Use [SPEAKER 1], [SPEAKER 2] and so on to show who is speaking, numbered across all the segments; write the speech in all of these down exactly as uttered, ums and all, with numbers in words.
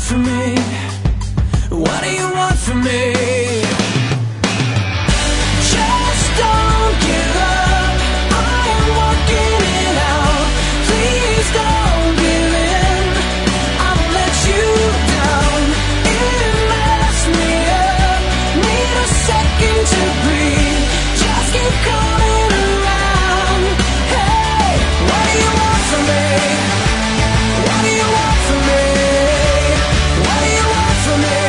[SPEAKER 1] from me? What do you want from me? Just don't give up, I am working it out. Please don't give in, I won't let you down. It messed me up, need a second to breathe. Just keep coming around. Hey, what do you want from me? What do you want from me? What do you want from me?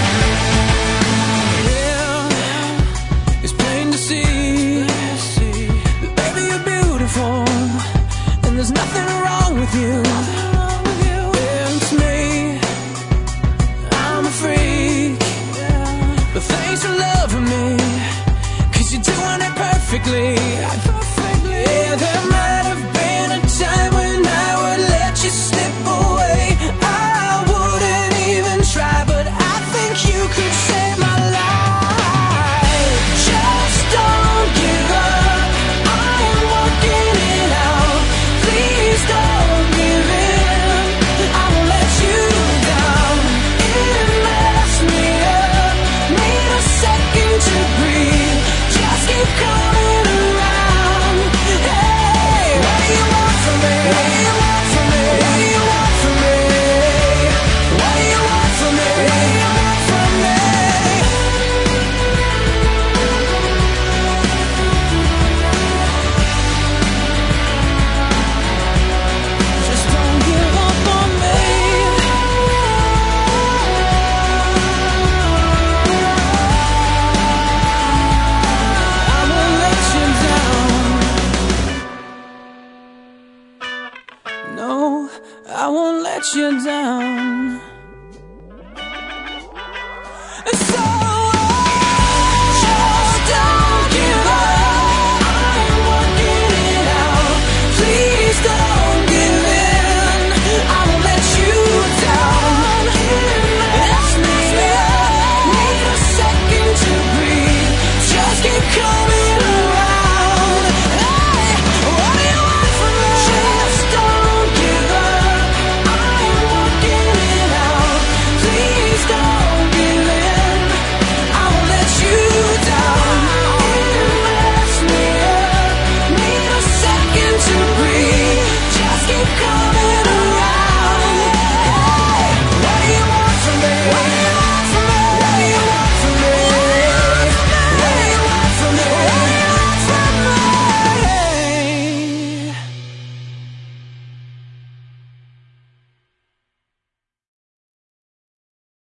[SPEAKER 1] Yeah, it's plain to see that baby you're beautiful, and there's nothing wrong with you. It's me, I'm a freak, but thanks for loving me, 'cause you're doing it perfectly. Yeah, there might have been a time when I would let you slip away. I wouldn't even try, but I think you could save my life. Just don't give up, I am working it out. Please don't give in, I won't let you down. It messed me up, need a second to breathe. Just keep coming around. Hey, what do you want from me? What do you want from me? What do you want from me? What do you want from me? What do you want from me? Just don't give up on me. I won't let you down. No, I won't let you down.